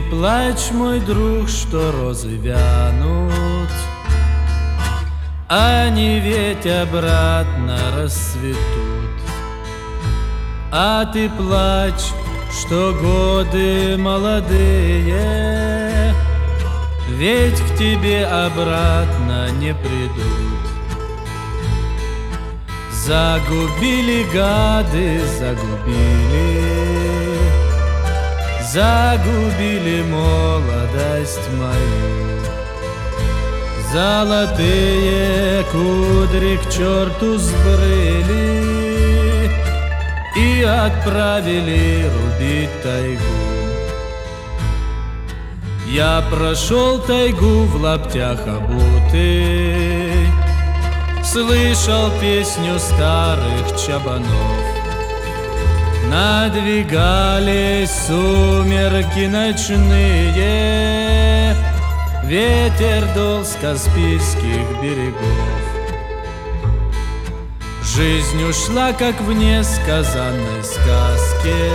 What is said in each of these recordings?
плачь, мой друг, что розы вянут, они ведь обратно расцветут. А ты плачь, что годы молодые, ведь к тебе обратно не придут. Загубили гады, загубили молодость мою. Золотые кудри к черту сбрыли и отправили рубить тайгу. Я прошел тайгу в лаптях обутый, слышал песню старых чабанов. Надвигались сумерки ночные, ветер дул с Каспийских берегов. Жизнь ушла, как в несказанной сказке,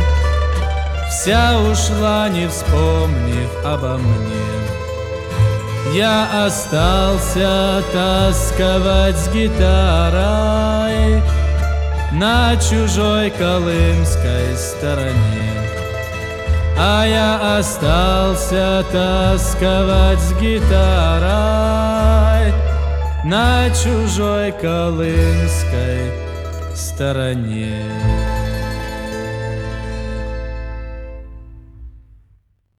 вся ушла, не вспомнив обо мне. Я остался тосковать с гитарой на чужой колымской стороне. А я остался тосковать с гитарой на чужой колымской стороне.